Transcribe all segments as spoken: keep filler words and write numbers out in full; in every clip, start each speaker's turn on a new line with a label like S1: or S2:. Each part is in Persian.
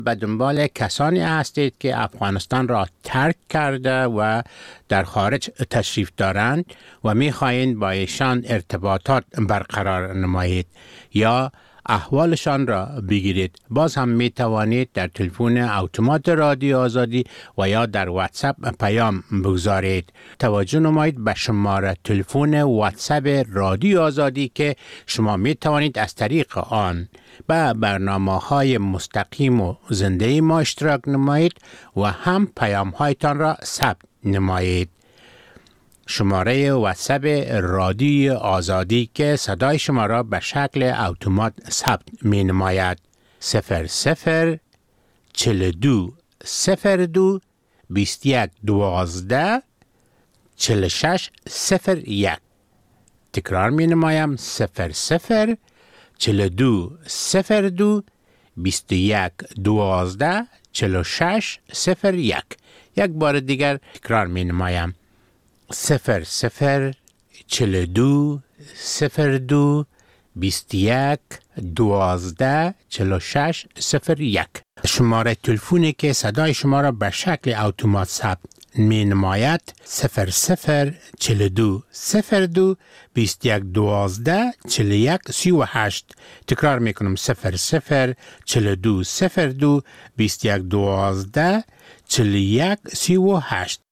S1: به دنبال کسانی هستید که افغانستان را ترک کرده و در خارج تشریف دارند و می‌خواهید با ایشان ارتباطات برقرار نمایید یا احوالشان را بگیرید، باز هم می توانید در تلفن اتومات رادیو آزادی و یا در واتساپ پیام بگذارید. توجه نمایید به شماره تلفن واتساپ رادیو آزادی که شما می توانید از طریق آن به برنامه‌های مستقیم و زنده ما اشتراک نمایید و هم پیام‌هایتان را ثبت نمایید. شماره واتساپ رادیو آزادی که صدای شما را به شکل اتومات ثبت می نماید صفر صفر چهل و دو صفر دو بیست و یک دوازده چهل و شش صفر یک. تکرار می نمایم صفر صفر چهل و دو صفر دو بیست و یک دوازده چهل و شش صفر یک. یک بار دیگر تکرار می نمایم صفر صفر چهل و دو صفر دو بیست و یک دوازده چهل و شش صفر یک. شماره تلفنی که صدای شما را به شکل اتومات ثبت می نماید صفر صفر چهل و دو صفر دو بیست و یک دوازده چهل و یک سی و هشت. تکرار می کنم صفر صفر چهل و دو صفر دو بیست و یک دوازده چهل و یک سی و هشت.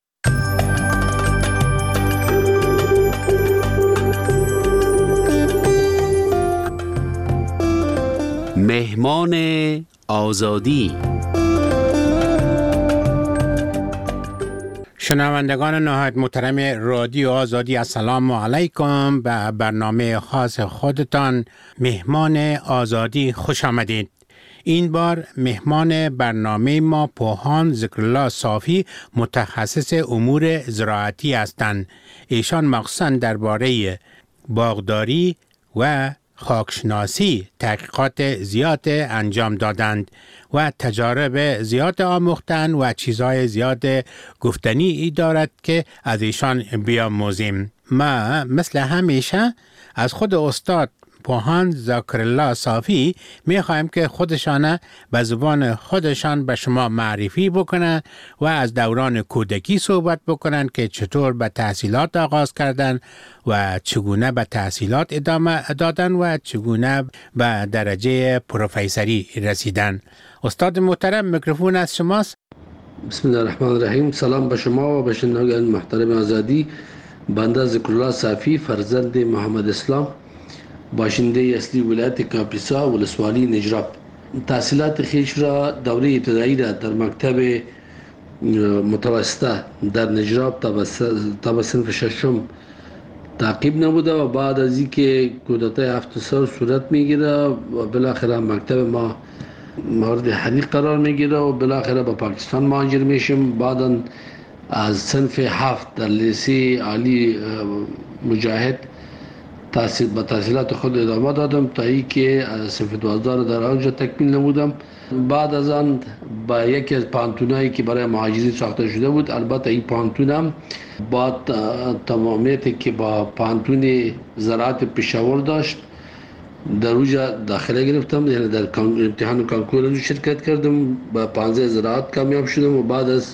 S2: مهمان آزادی.
S1: شنوندگان نهایت محترم رادیو آزادی، السلام علیکم. به برنامه خاص خودتان مهمان آزادی خوش آمدید. این بار مهمان برنامه ما پوهان ذکرالله صافی متخصص امور زراعتی هستند. ایشان مخصوصاً درباره باغداری و خاکشناسی تحقیقات زیاد انجام دادند و تجارب زیاد آموختند و چیزهای زیاد گفتنی ای دارد که از ایشان بیاموزیم. ما مثل همیشه از خود استاد پوهان ذکرالله صافی می خواهیم که خودشان به زبان خودشان به شما معرفی بکنن و از دوران کودکی صحبت بکنن که چطور به تحصیلات آغاز کردن و چگونه به تحصیلات ادامه دادن و چگونه به درجه پروفیسوری رسیدن. استاد محترم، میکروفون از شماست.
S3: بسم الله الرحمن الرحیم. سلام به شما و به شنوندگان محترم آزادی. بنده ذکرالله صافی، فرزند محمد اسلام، باشنده اصلی ولایت کاپیسا ولسوالی نجراب. تحصیلات خویش را دوره ابتدایی را در مکتب متوسطه در نجراب تا به صنف ششم تعقیب نموده و بعد از اینکه کودتای هفت سال صورت میگیره و بالاخره مکتب ما مورد حریق قرار میگیره و بالاخره به پاکستان مهاجر میشم. بعدا از صنف هفت در لیسه عالی مجاهد تحصیل با تحصیلات خود ادامه دادم تا ای که صنف دوازده را در آنجا تکمیل نمودم. بعد از آن با یکی از پانتونایی که برای مهاجرین ساخته شده بود، البته این پانتونم با تمامیتی که با پانتون زراعت پشاور داشت در اوجا داخله گرفتم، یعنی در امتحان کانکور شرکت کردم، با پانزده زراعت کامیاب شدم و بعد از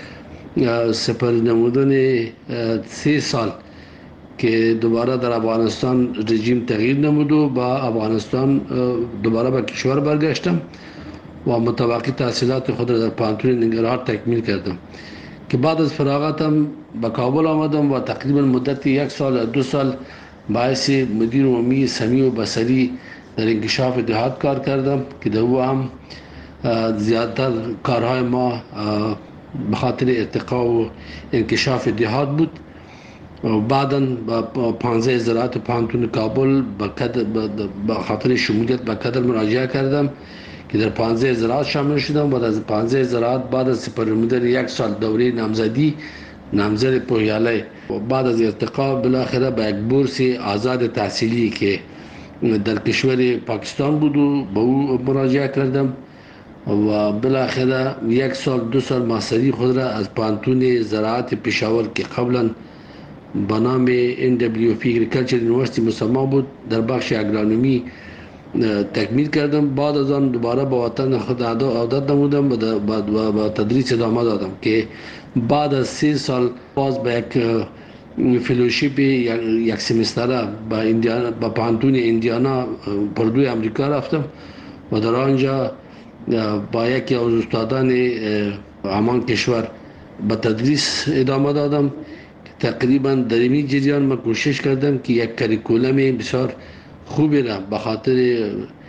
S3: سپری نمودن سه سال که دوباره در افغانستان رژیم تغییر نمود و با افغانستان دوباره به کشور برگشتم و متوقع تحصیلات خود را در پانتون ننگرهار تکمیل کردم که بعد از فراغتم به کابل آمدم و تقریبا مدت یک سال دو سال باعث مدیر عمومی سمیع و بصری در انکشاف دهات کار کردم که در او هم زیادتر کارهای ما به خاطر ارتقا و انکشاف دهات بود. و بعداً با پانزده زراعت پانتون کابل به خاطر شمولیت به کدر مراجعه کردم که در پانزده زراعت شامل شدم. بعد از پانزده زراعت بعد از سپرنمودن یک سال دوره نامزدی نامزد پویاله و بعد از ارتقا بالاخره به یک بورس آزاد تحصیلی که در کشور پاکستان بود و به او مراجعه کردم و بالاخره یک سال دو سال ماستری خود را از پانتون زراعت پشاور که قبلا با نام ان دبلیو پی اگریکلچر یونیورسیتی مسمى بود در بخش اگرونومی تکمیل کردم. بعد از آن دوباره با وطن خود عودت نمودم و با تدریس ادامه دادم که بعد از سه سال باز به یک فلوشیپ یک سمستره با ایندیانا با پانتون ایندیانا پردوی امریکا رفتم و در آنجا با یکی از استادان همان کشور به تدریس ادامه دادم. تقریبا در این جریان من کوشش کردم که یک کریکولم بسیار خوبی را به خاطر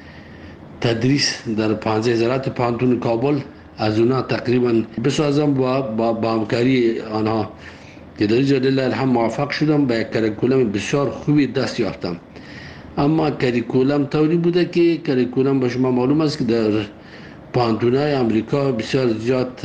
S3: تدریس در پانزده زرات پانتون کابل از اونا تقریبا بسازم و با همکاری آنها که در اینجا لله الحمد موفق شدم. به یک کریکولم بسیار خوبی دست یافتم. اما کریکولم طوری بوده که کریکولم به شما معلوم است که در پانتونای امریکا بسیار زیاد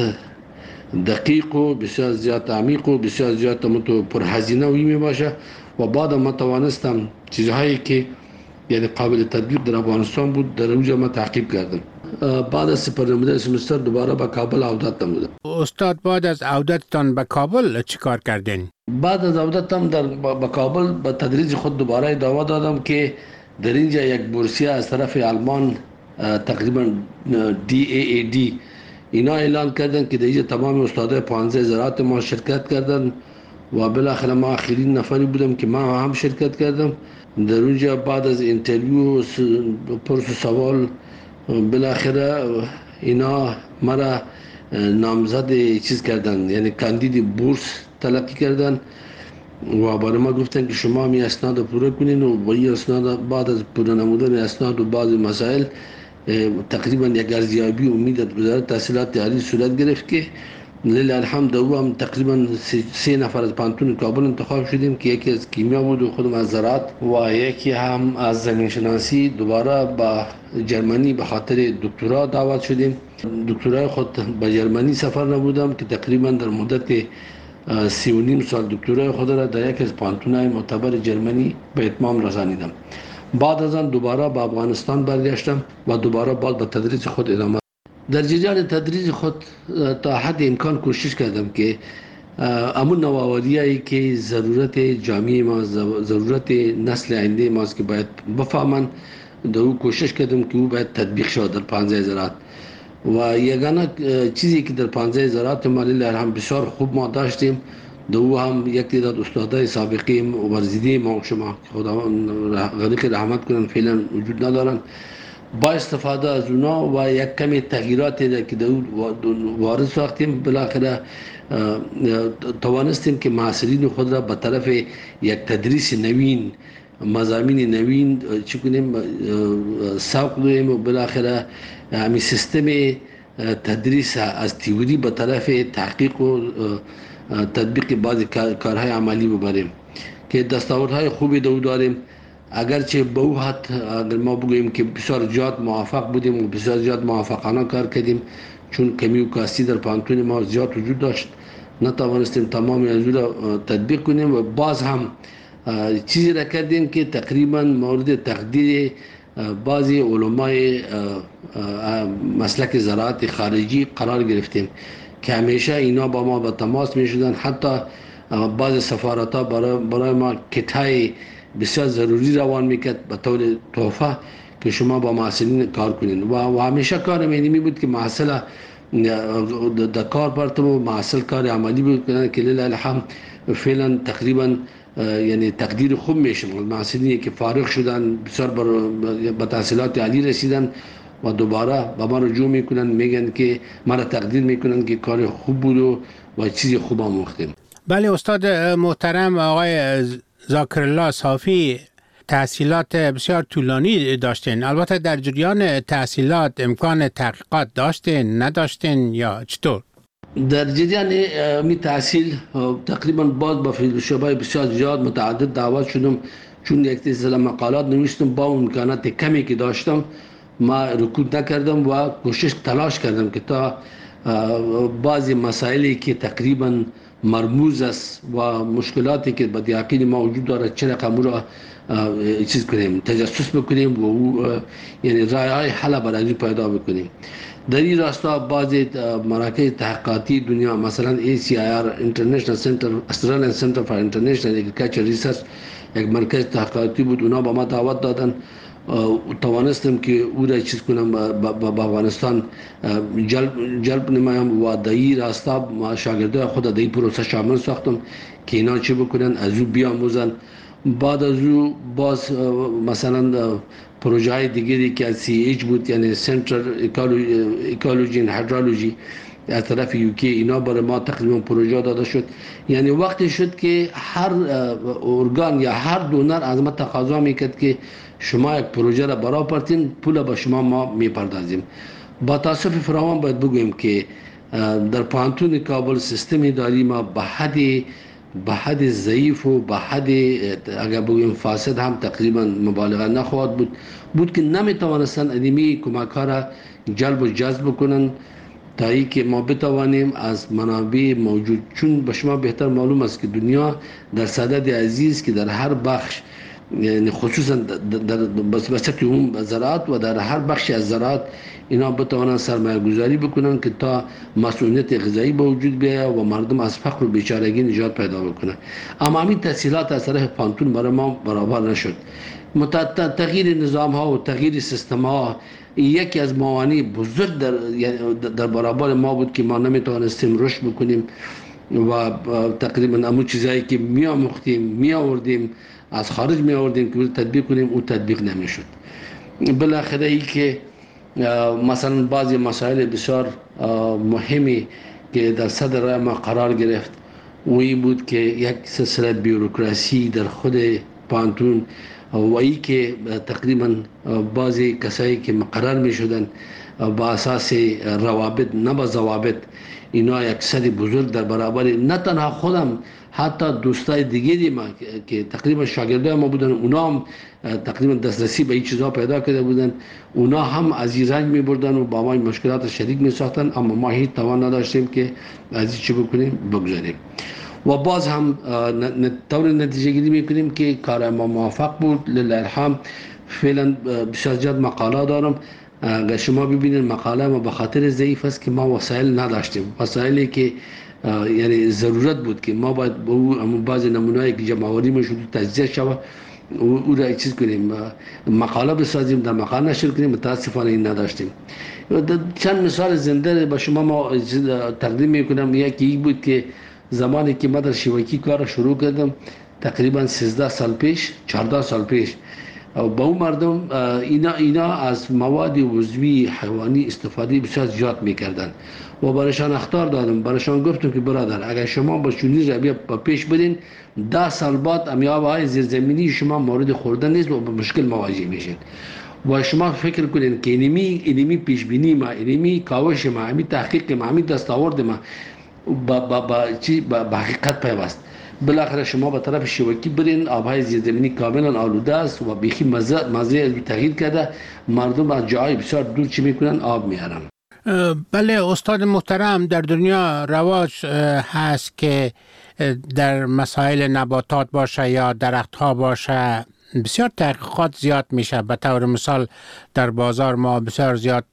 S3: دقیق و بسیار زیاد عمیق و بسیار زیاد متو پرهزینه وی می باشه و بعد ما توانستم چیزهایی که یعنی قابل تطبیق در افغانستان بود در اونجا ما تعقیب کردم. بعد از سپرنموده سمستر دوباره به کابل عودت نمودم.
S1: استاد بعد از عودتتان به کابل چیکار کردین؟
S3: بعد از عودتم در به کابل به تدریس خود دوباره ادامه دادم که در اینجا یک بورسیه از طرف آلمان تقریبا دی ای ای دی اینا اعلان کردن که در اینجا تمام استادای پانزده زراعت ما شرکت کردن و بالاخره ما آخرین نفری بودم که ما هم شرکت کردم. در اونجا بعد از اینترویو پرس سوال بالاخره اینا مرا نامزد چیز کردن یعنی کاندید بورس تلقی کردن و برای ما گفتن که شما می اسناد رو پوره کنین و با این اسناد بعد از پوره نمودن اسناد و بعض مسائل تقریبا یک ارزیابی امید از وزارت تحصیلات عالی صورت گرفت که لله الحمد او هم تقریبا سه نفر از پانتون کابل انتخاب شدیم که یکی از کیمیا بود و خودم از زراعت و یکی هم از زمین شناسی. دوباره با جرمنی به خاطر دکترا دعوت شدیم. دکترای خود به جرمنی سفر نبودم که تقریبا در مدت سی و نیم سال دکترای خود را در یک از پانتونای معتبر جرمنی به اتمام رسانیدم. بعد از آن دوباره به افغانستان برگشتم و دوباره باز به تدریس خود ادامه. در جریان تدریس خود تا حد امکان کوشش کردم که امون نوآوریایی که ضرورت جامعه ما ضرورت نسل آینده ماست که باید بفهمن در او کوشش کردم که او باید تطبیق شود در پانزده زراعت و یگانه چیزی که در پانزده زراعت ما لله الحمد بسیار خوب ما داشتیم دو هم یک تعداد استادای سابقه ورزیده ما شما خداوند غریق رحمت کنن فعلا وجود ندارن با استفاده از اونا و یک کمی تغییراتی که دو وارد ساختیم بالاخره توانستیم که معاصرین خود را به طرف یک تدریس نوین مضامین نوین چی کنیم سوق دهیم و بالاخره همین سیستم تدریس از تئوری به طرف تحقیق و تطبیق بعضی کارهای عملی ببریم که دستاوردهای خوبی دو داریم. اگرچه به او حد اگر ما بگوییم که بسیار زیاد موفق بودیم و بسیار زیاد موفقانه کار کردیم چون کمی و کاستی در پانتون ما زیاد وجود داشت نتوانستیم تمامی از او را تطبیق کنیم و باز هم چیزی را کردیم که تقریبا مورد تقدیر بعضی علمای مسلک زراعت خارجی قرار گرفتیم که همیشه اینا با ما به تماس می شدن. حتی بعض سفارت ها برای, برای ما کتای بسیار ضروری روان میکرد به طور تحفه که شما با محصلین کار کنین و, و همیشه کار می بود که محصل در کار برتم و محصل کار عملی بود که لله الحمد فعلا تقریبا یعنی تقدیر خوب میشه. محصلینی که فارغ شدن بسیار به تحصیلات عالی رسیدن و دوباره با ما رجوع میکنن میگن که ما را تقدیر میکنن که کار خوب بود و, و چیزی خوب آموختیم.
S1: بله استاد محترم آقای ذاکرالله صافی تحصیلات بسیار طولانی داشتین. البته در جریان تحصیلات امکان تحقیقات داشتین نداشتین یا چطور؟
S3: در جریان می تحصیل تقریبا باز با فیلسوفای بسیار زیاد متعدد دعوت شدم چون یک سلسله مقالات نوشتم با امکانات کمی که داشتم ما رکود نکردم و کوشش تلاش کردم که تا بعضی مسائلی که تقریبا مرموز است و مشکلاتی که به یقین ما وجود داره چه رقم را چیز کنیم تجسس بکنیم و یعنی راه حل برای پیدا بکنیم. در این راستا بعضی مراکز تحقیقاتی دنیا مثلا ای سی آی آر اینترنشنال سنتر استرالین سنتر فار اینترنشنال اگریکلچر ریسرچ یک مرکز تحقیقاتی بود اونا با ما دعوت دادن توانستم که او را چیز کنم به افغانستان جلب جلب نمایم و در این راستا ما شاگردای خود در این پروسه شامل ساختم که اینا چه بکنن، از او بیاموزن. بعد از او باز مثلا پروژه های دیگری که از سی ایچ بود، یعنی سنتر اکولوژی و هیدرولوژی از طرف یوکی، اینا برای ما تقریبا پروژه داده شد. یعنی وقتی شد که هر ارگان یا هر دونر از ما تقاضا میکرد که شما یک پروژه را برای پرتین، پول به شما ما میپردازیم. با تاسف فراوان باید بگویم که در پانتون کابل سیستم اداری ما به حد به حد ضعیف و به حد اگر بگویم فاسد هم تقریبا مبالغه نخواهد بود بود که نمیتوانستن ادمی کمک ها را جلب و جذب کنن تا ای که ما بتوانیم از منابع موجود، چون به شما بهتر معلوم است که دنیا در صدد عزیز که در هر بخش، یعنی خصوصا در بسته اون زراعت و در هر بخش از زراعت اینا بتوانند سرمایه گذاری بکنن که تا مسئولیت غذایی به وجود بیاید و مردم از فقر و بیچارگی نجات پیدا بکنن. اما همین تسهیلات از طرف پانتون برای ما برابر نشد. تغییر نظام ها و تغییر سیستم ها یکی از موانع بزرگ در در برابر ما بود که ما نمیتوانستیم رشد بکنیم و تقریبا همون چیزایی که می آموختیم می آوردیم از خارج می آوردیم که تطبیق کنیم او تطبیق نمیشد. بالاخره ای که مثلا بعضی مسائل بسیار مهمی که در صدر راه ما قرار گرفت و این بود که یک سلسله بیوروکراسی در خود پانتون و ای که تقریبا بعضی کسایی که مقرر می شدن با اساس روابط نه با ضوابط، اینا یک صد بزرگ در برابر نه تنها خودم، حتی دوستای دیگری ما که تقریبا شاگردای ما بودن، اونا هم تقریبا دسترسی به این چیزها پیدا کرده بودن، اونا هم از این رنج می بردن و با ما مشکلات شدید می ساختن، اما ما هیچ توان نداشتیم که از این چی بکنیم بگذاریم. و باز هم طور نتیجه گیری می کنیم که کار ما موفق بود. لله الحمد فعلا بسیار زیاد مقاله دارم. اگر شما ببینید مقاله ما به خاطر ضعیف است که ما وسایل نداشتیم، وسایلی که یعنی ضرورت بود که ما باید با اون بعضی نمونه‌ای که جمع‌آوری می‌شد تجزیه شود او را چیز کنیم، مقاله بسازیم، در مقاله نشر کنیم. متاسفانه این نداشتیم. چند مثال زنده به شما ما تقدیم می‌کنم. یکی این بود که زمانی که ما در شیوکی کار شروع کردم تقریبا سیزده سال پیش، چهارده سال پیش، با اون مردم اینا اینا از مواد عضوی حیوانی استفاده بسیار زیاد میکردن و برایشان اخطار دادم. برایشان گفتم که برادر اگر شما با چنین رویه با پیش برین، ده سال بعد امیاب‌های زیرزمینی شما مورد خوردن نیست و با مشکل مواجه میشین. و شما فکر کنین که اینمی اینمی پیش بینی ما، اینمی کاوش ما، اینمی تحقیق ما، اینمی دستاورد ما با با با چی با حقیقت پیوست. بالاخره شما به طرف شیوکی برین، آبهای زیرزمینی کاملا آلوده است و بیخی مزه مزه تغییر کرده، مردم از جای بسیار دور چی میکنن آب میارن.
S1: بله استاد محترم، در دنیا رواج هست که در مسائل نباتات باشه یا درخت ها باشه بسیار تحقیقات زیاد میشه. به طور مثال در بازار ما بسیار زیاد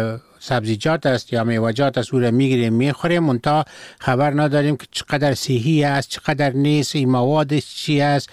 S1: سبزیجات است یا میوه‌جات است، او را میگیریم میخوریم، منتها خبر نداریم که چقدر صحی است چقدر نیست، این موادش چی است،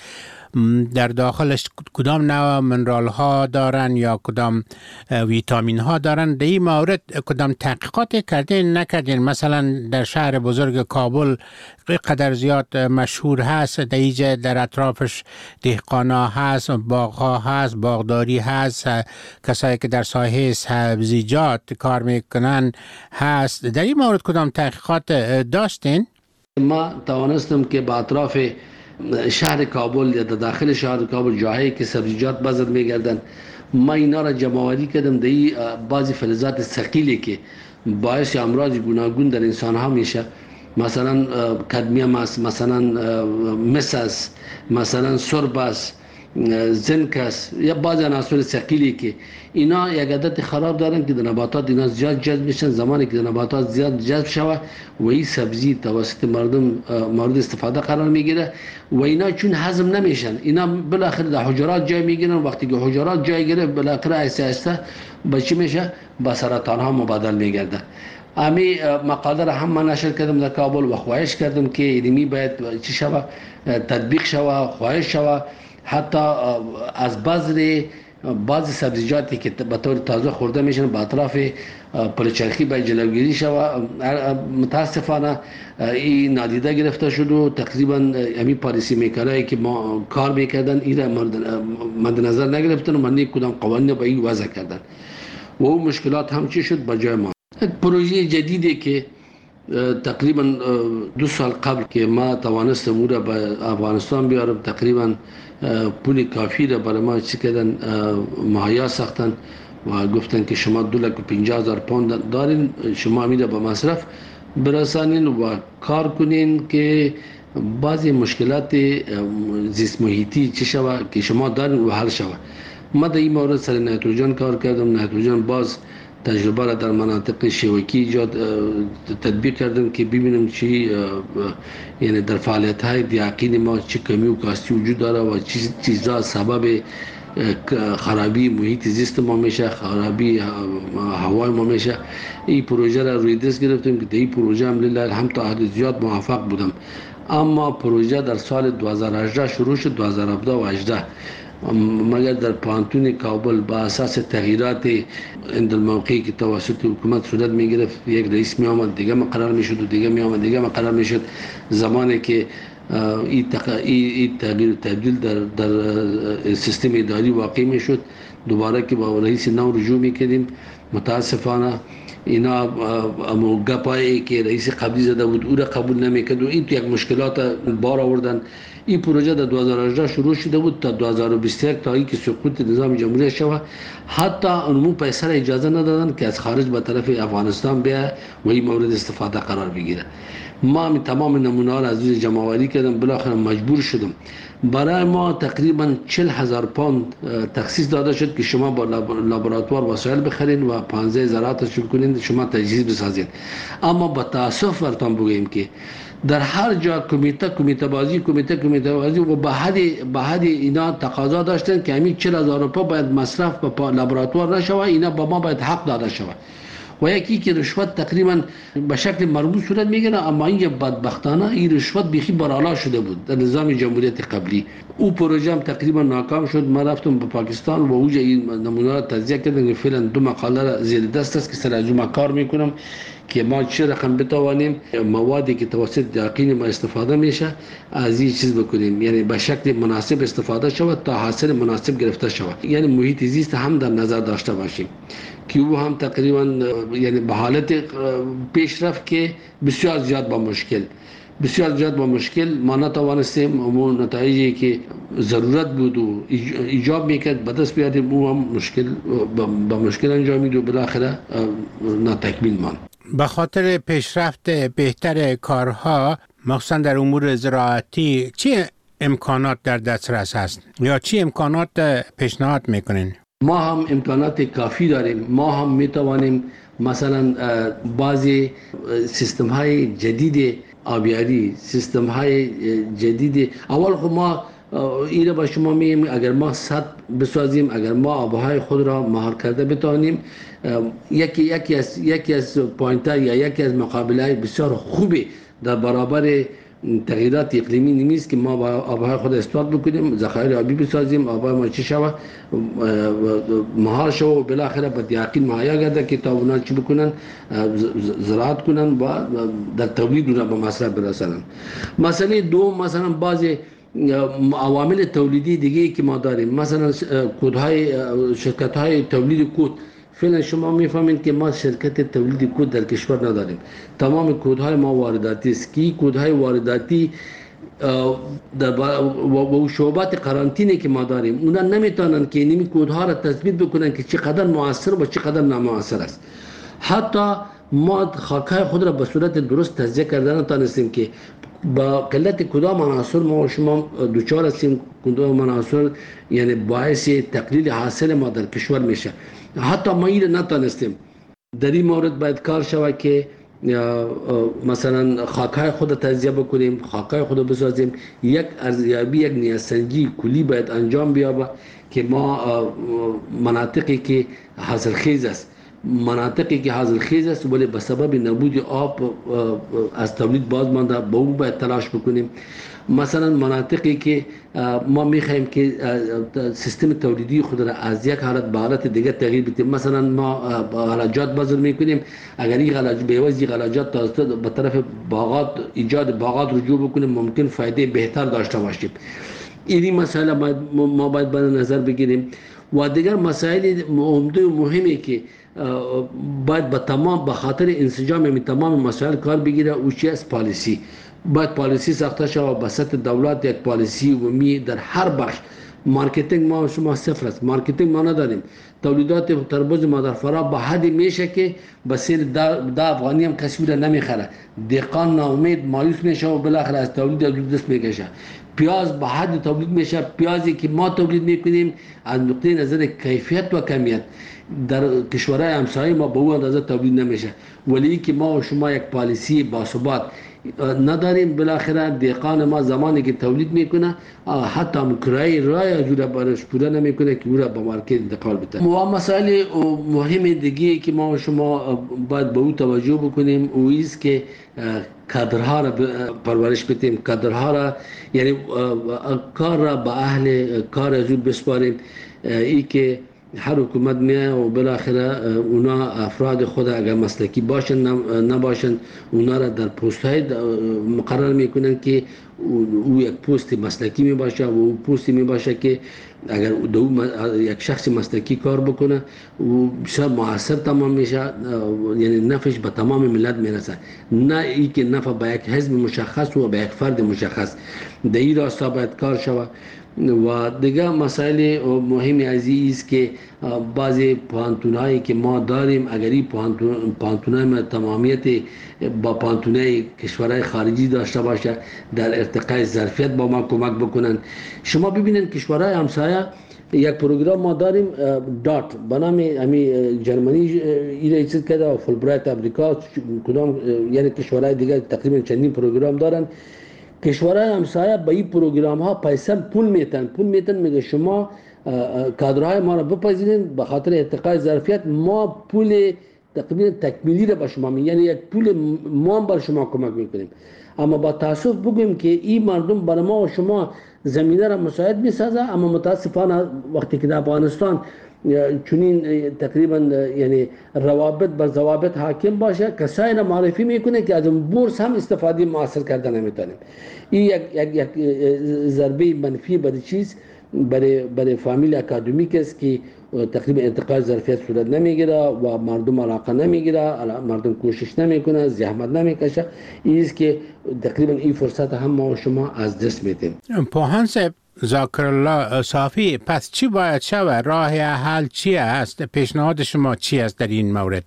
S1: در داخلش کدام نوع منرال ها دارن یا کدام ویتامین ها دارن. در این مورد کدام تحقیقات کردین نکردین؟ مثلا در شهر بزرگ کابل قدر زیاد مشهور هست، در اینجا در اطرافش دهقانا هست، باغ ها هست، باغداری هست، کسایی که در ساحه سبزیجات کار میکنن هست. در این مورد کدام تحقیقات داشتین؟
S3: ما توانستم که با اطراف شهر کابل یا در داخل شهر کابل جاهایی که سبزیجات بازد میگردن، ما اینا را جمع‌آوری کردم. در بعضی فلزات ثقیلی که باعث امراض گوناگون در انسان ها میشه، مثلا کدمیم است، مثلا مس است، مثلا سرب است، زنک است، یا بعضی عناصر ثقیلی که اینا یک عادت خراب دارن که در نباتات اینا زیاد جذب میشن. زمانی که در نباتات زیاد جذب شود و این سبزی توسط مردم مورد استفاده قرار میگیره و اینا چون هضم نمیشن، اینا بالاخره در حجرات جای میگیرن. وقتی که حجرات جای گیره بالاخره آهسته آهسته به چی میشه؟ به سرطان ها مبادل میگرده. امی مقاله را هم من نشر کردم در کابل و خواهش کردم که اینمی باید چی شود؟ تطبیق شود، خواهش شود. حتی از بذر بعضی سبزیجاتی که به طور تازه خورده میشن به اطراف پلچرخی به جلوگیری شود. متاسفانه این نادیده گرفته شد و تقریبا همین پالیسی میکرایی که ما کار میکردن این را مد نظر نگرفتن و من کدام قوانین به این وضع کردن و اون مشکلات هم چی شد به جای ما. یک پروژه جدیدی که تقریبا دو سال قبل که ما توانستم او را به افغانستان بیارم، تقریبا پول کافی را برای ما چی کردن مهیا ساختن و گفتن که شما دو لک و پنجاه هزار پوند دارین، شما امید به مصرف برسانین و کار کنین که بعضی مشکلات زیست محیطی چی شود که شما دارین و حل شود. ما در این مورد سر نیتروژن کار کردم. نیتروژن باز تجربه را در مناطق شوکی ایجاد تطبیق کردم که ببینم چی یعنی در فعالیت های دیاقین ما چی کمی و کاستی وجود داره و چی چیزا سبب خرابی محیط زیست ما میشه، خرابی هوای ما میشه. این پروژه را روی دست گرفتم که در این پروژه هم لله هم تا حد زیاد موفق بودم. اما پروژه در سال دو هزار و هجده شروع شد، دو هزار و هفده و هجده مگر در پانتون کابل با اساس تغییرات اندالموقعی که توسط حکومت صورت می گرفت، یک رئیس می آمد دیگه مقرر می شد و دیگه می آمد دیگه مقرر می شد. زمانی که این تغییر تبدیل در در سیستم اداری واقع می شد، دوباره که با رئیس نو رجوع می کردیم، متاسفانه اینا امو گپایی که رئیس قبلی زده بود او را قبول نمی کرد و این تو یک مشکلات بار آوردن. این پروژه در دو هزار و هجده شروع شده بود تا دو هزار و بیست و یک تا اینکه سقوط نظام جمهوری شود. حتی اونمون پیسر اجازه ندادن که از خارج به طرف افغانستان بیا و این مورد استفاده قرار بگیره. ما می تمام نمونه ها را از روی جمع آوری کردم، بالاخره مجبور شدم. برای ما تقریبا چهل هزار پوند تخصیص داده شد که شما با لابراتوار وسایل بخرین و پانزده زراعت شروع کنین، شما تجهیز بسازین. اما با تاسف براتون بگویم که در هر جا کمیته کمیته بازی کمیته کمیته بازی و به حد به حد اینا تقاضا داشتن که همین چهل هزار روپیه باید مصرف به لابراتوار نشود، اینا با ما باید حق داده شود. و یکی که رشوت تقریبا به شکل مرموز صورت میگیره، اما این بدبختانه این رشوت بیخی بالا شده بود در نظام جمهوریت قبلی. او پروژه هم تقریبا ناکام شد. ما رفتم به پاکستان و اوجا این نمونه را تجزیه کردن که فعلا دو مقاله را زیر دست است که سر از ما کار میکنم که ما چه رقم بتوانیم موادی که توسط دیاقین ما استفاده میشه از این چیز بکنیم، یعنی به شکل مناسب استفاده شود تا حاصل مناسب گرفته شود. یعنی محیط زیست هم در نظر داشته باشیم که او هم تقریبا یعنی به حالت پیشرفت که بسیار زیاد با مشکل بسیار زیاد با مشکل ما نتوانستیم اون نتایجی که ضرورت بود و ایجاب میکرد به دست بیاریم، او هم مشکل با مشکل انجامید و بالاخره ناتکمیل ماند.
S1: به خاطر پیشرفت بهتر کارها مخصوصا در امور زراعتی چه امکانات در دسترس هست یا چه امکانات پیشنهاد میکنین؟
S3: ما هم امکانات کافی داریم. ما هم میتوانیم مثلا بعضی سیستم های جدید آبیاری، سیستم های جدید، اول خب ما این را با شما میگیم اگر ما سد بسازیم، اگر ما آبهای خود را مهار کرده بتوانیم، یکی یکی از یکی از پوینت‌ها یا یکی از مقابله‌های بسیار خوبی در برابر تغییرات اقلیمی نیست که ما با آبهای خود استفاده بکنیم، ذخایر آبی بسازیم، آبهای ما چی شود مهار شود و بالاخره به دیاقین مهیا گرده که تا اونا چی بکنن زراعت کنن و در تولید اونا به مصرف برسانن. مسئله دوم مثلا بعضی عوامل تولیدی دیگه که ما داریم، مثلا کودهای شرکت‌های تولید کود. فعلا شما میفهمید که ما شرکت تولید کود در کشور نداریم، تمام کودهای ما وارداتی است که کودهای وارداتی در و شعبات قرنطینه که ما داریم اونا نمیتونن که این کودها را تثبیت بکنن که چقدر موثر و چقدر نامؤثر است. حتی ما خاکای خود را به صورت درست تجزیه کردن نتونستیم که با قلت کدام عناصر ما و شما دوچار هستیم، کدام عناصر یعنی باعث تقلیل حاصل ما در کشور میشه. حتی ما این نتونستیم. در این مورد باید کار شود که مثلا خاکای خود تجزیه بکنیم، خاکای خود بسازیم، یک ارزیابی یک نیازسنجی کلی باید انجام بیابه که ما مناطقی که حاصلخیز است مناطقی که حاصلخیز است ولی به سبب نبود آب از تولید باز مانده، به اون باید تلاش بکنیم. مثلا مناطقی که ما میخوایم که سیستم تولیدی خود را از یک حالت به حالت دیگه تغییر بدیم، مثلا ما غلاجات بذر میکنیم، اگر این غلاج به واسطه غلاجات به طرف باغات ایجاد باغات رجوع بکنیم ممکن فایده بهتر داشته باشیم. این مسائل ما باید به نظر بگیریم. و دیگر مسائل عمده و مهمی که باید به تمام به خاطر انسجام می تمام مسائل کار بگیره او چی است؟ پالیسی. باید پالیسی ساخته شود به سطح دولت، یک پالیسی عمومی در هر بخش. مارکتینگ ما شما صفر است، مارکتینگ ما نداریم. تولیدات تربوز مادر فرا به حدی میشه که بسیر ده افغانی هم کسی را نمیخره، دهقان ناامید مایوس میشه و بالاخره از تولید از دست میکشه. پیاز به حد تولید میشه، پیازی که ما تولید میکنیم از نقطه نظر کیفیت و کمیت در کشورهای همسایه ما به اون اندازه تولید نمیشه. ولی که ما و شما یک پالیسی باثبات نداریم، بالاخره دهقان ما زمانی که تولید میکنه حتی هم کرایه رای جوره برش پوره نمیکنه که او را به مارکت انتقال بده. و مسائل مهم دیگه که ما و شما باید به او توجه بکنیم او است که کادرها را پرورش بدیم، کادرها را یعنی کار را به اهل کار از او بسپاریم. ای که هر حکومت میه و بالاخره اونا افراد خود اگر مسلکی باشن نباشن اونا را در پست های مقرر میکنن که او یک پست مسلکی می باشه و او پستی می باشه که اگر دو یک شخص مسلکی کار بکنه و بسیار موثر تمام میشه، یعنی نفعش به تمام ملت میرسه، نه ای که نفع به یک حزب مشخص و به یک فرد مشخص. در این راستا باید کار شود. و دیگه مسائل مهمی از این است که بعضی پوهنتونایی که ما داریم اگر این پوهنتونای ما تمامیت با پوهنتونای کشورهای خارجی داشته باشه در ارتقای ظرفیت با ما کمک بکنن. شما ببینید کشورهای همسایه یک پروگرام ما داریم دات به نام امی جرمنی ایره چیز کرده و فولبرایت امریکا کدام یعنی کشورهای دیگه تقریبا چندین پروگرام دارن. کشورهای همسایه به این پروگرام ها پیسه پول میتن پول میتن میگه شما کادرهای ما را بپذیرین به خاطر ارتقای ظرفیت ما پول تقریبا تکمیلی را به شما می یعنی یک پول ما بر شما کمک میکنیم. اما با تاسف بگویم که این مردم برای ما و شما زمینه را مساعد میسازه، اما متاسفانه وقتی که در افغانستان چنین تقریبا یعنی روابط بر ضوابط حاکم باشه کسایی را معرفی میکنه که از اون بورس هم استفاده موثر کردن نمیتونیم. این یک یک یک ضربه منفی برای چیز برای برای فامیل اکادمیک است که تقریبا انتقال ظرفیت صورت نمیگیره و مردم علاقه نمیگیره، مردم کوشش نمیکنه، زحمت نمیکشه. این است که تقریبا این فرصت هم ما و شما از دست میدیم.
S1: پوهان صاحب ذاکر الله صافی، پس چی باید شود؟ راه حل چی است؟ پیشنهاد شما چی است در این مورد؟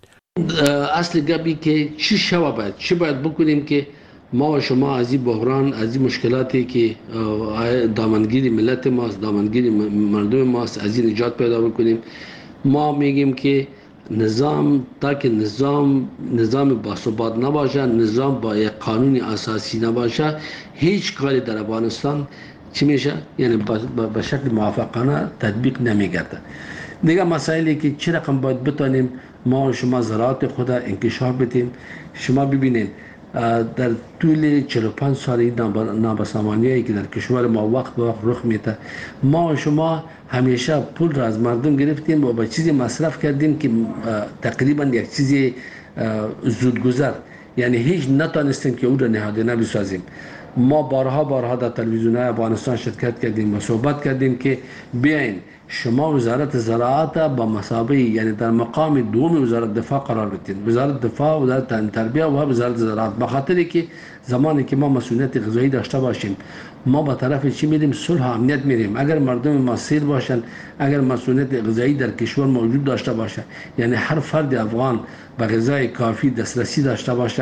S3: اصل گپی که چی شود باید چی باید بکنیم که ما و شما از این بحران از این مشکلاتی که دامنگیری ملت ماست دامنگیری مردم ماست از این نجات پیدا بکنیم. ما میگیم که نظام تا که نظام نظام باثبات نباشه، نظام با یک قانون اساسی نباشه، هیچ کاری در افغانستان چی میشه؟ یعنی به شکل موافقانه تطبیق نمیگرده. دیگه مسائلی که چه رقم باید بتونیم ما و شما زراعت خود انکشاف بدیم. شما ببینید در طول چهل و پنج سالی نابسامانیایی که در کشور ما وقت به وقت رخ میده، ما و شما همیشه پول را از مردم گرفتیم و به چیزی مصرف کردیم که تقریبا یک چیزی زودگذر، یعنی هیچ نتانستیم که او را نهادینه بسازیم. ما بارها بارها در تلویزیون‌های افغانستان شرکت کردیم و صحبت کردیم که بیاین شما وزارت زراعت با مسابقه یعنی در مقام دوم وزارت دفاع قرار بدید، وزارت دفاع، وزارت تربیه و وزارت زراعت، به خاطری که زمانی که ما مسئولیت غذایی داشته باشیم ما با طرف چی میریم؟ صلح و امنیت میریم. اگر مردم ما سیر باشن، اگر مسئولیت غذایی در کشور موجود داشته باشه، یعنی هر فرد افغان به غذای کافی دسترسی داشته باشه،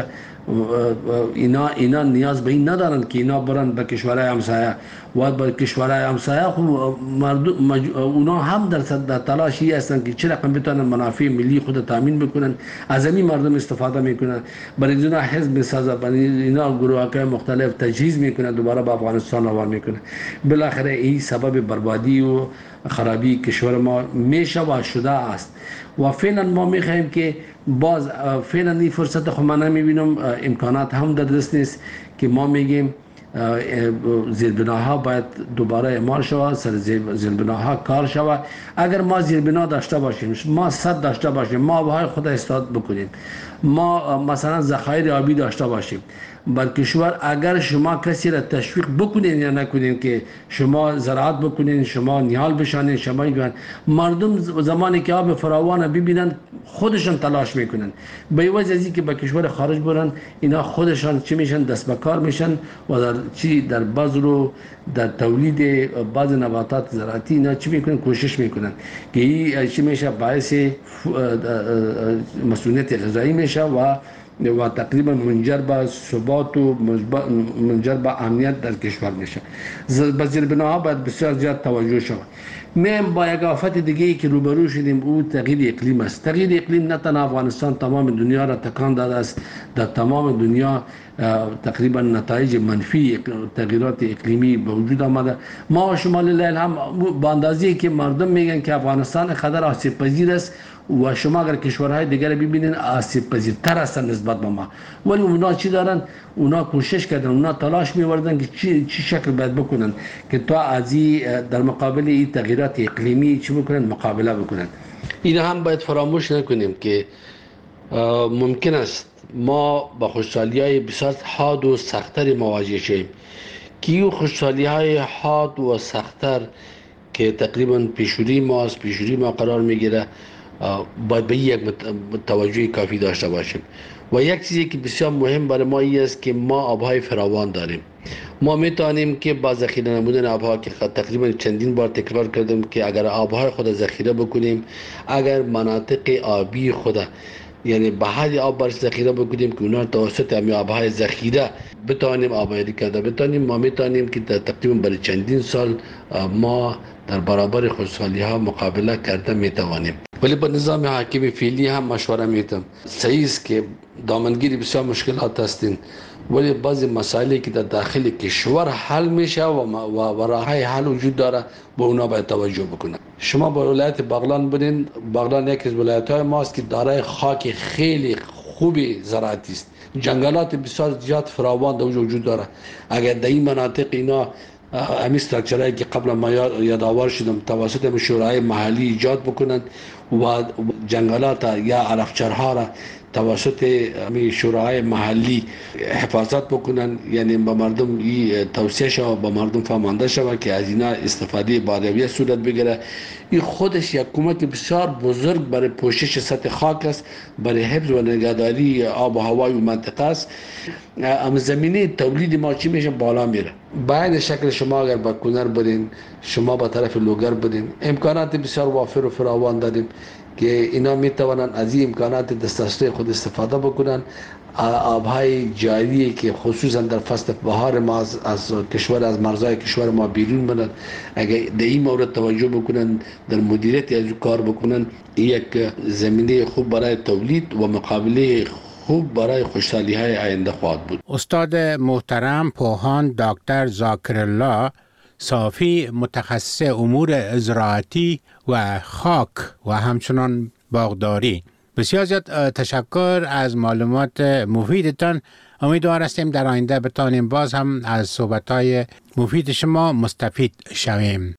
S3: اینا اینا نیاز به این ندارن که اینا برن به کشورهای همسایه و به کشورهای همسایه خب مردم اونا هم در در تلاشی هستن که چه رقم بتونن منافع ملی خود تامین بکنن، از همین مردم استفاده میکنن، برای اینا حزب میسازن، برای اینا گروه‌های مختلف تجهیز میکنن، دوباره به افغانستان روان میکنن. بالاخره این سبب بربادی و خرابی کشور ما میشه و شده است و فعلا ما میخوایم که باز فعلا این فرصت خو من نمیبینم، امکانات هم در دست نیست که ما میگیم زیربناها باید دوباره اعمال شود، سر زیربناها کار شود. اگر ما زیربنا داشته باشیم، ما سد داشته باشیم، ما آبهای خود استاد بکنیم، ما مثلا ذخایر آبی داشته باشیم بر کشور، اگر شما کسی را تشویق بکنین یا نکنین که شما زراعت بکنین، شما نیال بشانین، شما ایگوان، مردم زمانی که آب فراوان ببینن خودشان تلاش میکنن، به عوض از که به کشور خارج برن، اینا خودشان چی میشن؟ دست به کار میشن و در چی در بذر و در تولید بعض نباتات زراعتی اینا چی میکنن؟ کوشش میکنن که این چی میشه؟ باعث مسئولیت غذایی میشه و و تقریبا منجر به ثبات و منجر به امنیت در کشور میشه. به زیربناها باید بسیار زیاد توجه شود. میم با یک آفت دیگه ای که روبرو شدیم او تغییر اقلیم است. تغییر اقلیم نه تنها افغانستان، تمام دنیا را تکان داده است. در تمام دنیا تقریبا نتایج منفی تغییرات اقلیمی به وجود آمده. ما شمال لیل هم با اندازه‌ای که مردم میگن که افغانستان قدر آسیب پذیر است و شما اگر کشورهای دیگر ببینین آسیب پذیرتر هستن نسبت به ما، ولی اونا چی دارن؟ اونا کوشش کردن، اونا تلاش می‌وردن که چی چی شکل باید بکنن که تا از در مقابل این تغییرات اقلیمی چی بکنن؟ مقابله بکنن. این هم باید فراموش نکنیم که ممکن است ما با خوشحالی‌های بسیار حاد و سخت‌تر مواجه شیم که این خوشحالی‌های حاد و سخت‌تر که تقریبا پیشوری ماست، پیشوری ما قرار میگیره، باید به یک توجه کافی داشته باشیم. و یک چیزی که بسیار مهم برای ما این است که ما آبهای فراوان داریم. ما میتونیم که با ذخیره نمودن آبها که تقریبا چندین بار تکرار کردیم که اگر آبهای خود ذخیره بکنیم، اگر مناطق آبی خود یعنی به حد آب برش ذخیره بکنیم که اونا توسط همین آبهای ذخیره بتوانیم آبیاری کرده بتوانیم، ما میتونیم که تقریبا برای چندین سال ما در برابر خوشحالی ها مقابله کرده میتوانیم. ولی با نظام حاکم فعلی هم مشوره میتم. صحیح است که دامنگیری بسیار مشکلات هستین، ولی بعضی مسائلی که در داخل کشور حل میشه و, و, و راههای حل وجود داره، به اونا باید توجه بکنه. شما با ولایت بغلان بدین، بغلان یکی از ولایت‌های ماست که دارای خاک خیلی خوبی زراعتی است، جنگلات بسیار زیاد فراوان در وجود داره. اگر در این مناطق اینا همین استراکچرهایی که قبلا ما یادآور شدم توسط شورای محلی ایجاد بکنند و جنگلات یا علفچرها را توسط همین شورای محلی حفاظت بکنن، یعنی با مردم این توصیه شود، با مردم فهمانده شود که از اینا استفاده بارویه صورت بگیره. این خودش یک کمک بسیار بزرگ برای پوشش سطح خاک است، برای حفظ و نگهداری آب و هوای منطقه است. اما زمینه تولید ما چی میشه؟ بالا میره. باید شکل شما اگر با کنر برین، شما با طرف لوگر برین، امکانات بسیار وافر و فراوان داریم که اینا میتوانند از این امکانات دسترسی خود استفاده بکنن. آبهای جاری که خصوصا در فصل بهار ما از, از کشور از مرزهای کشور ما بیرون برند، اگر در این مورد توجه بکنن، در مدیریت از کار بکنن، یک زمینه خوب برای تولید و مقابله خوب برای خوشحالی های آینده خواهد بود.
S1: استاد محترم پوهان دکتر ذاکر الله صافی، متخصص امور زراعتی و خاک و همچنان باغداری، بسیار زیاد تشکر از معلومات مفیدتان. امیدوار هستیم در آینده بتانیم باز هم از صحبت‌های مفید شما مستفید شویم.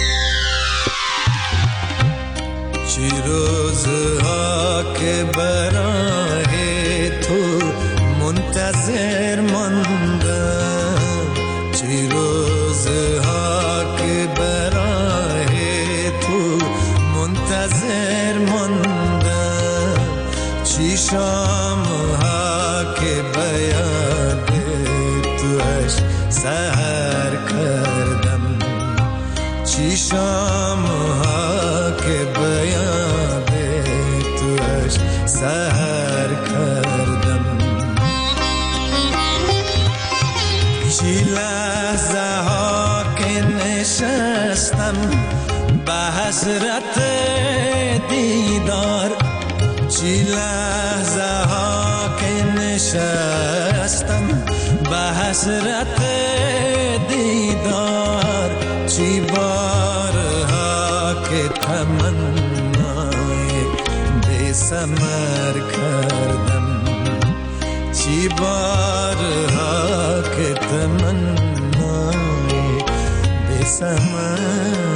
S4: چی روزها که برای تو منتظر ماندم، چی روزها که برای تو منتظر ماندم، چی شامها که بیاد توش سحر کردم، چی شامها که بیاد توش سحر کردم، چی لحظه ها که نشستم حسرت دیدار چی لحظه ها که نشستم به حسرت دیدار چی بارها که تمنای بی ثمر کردم چی بارها که تمنای بی ثمر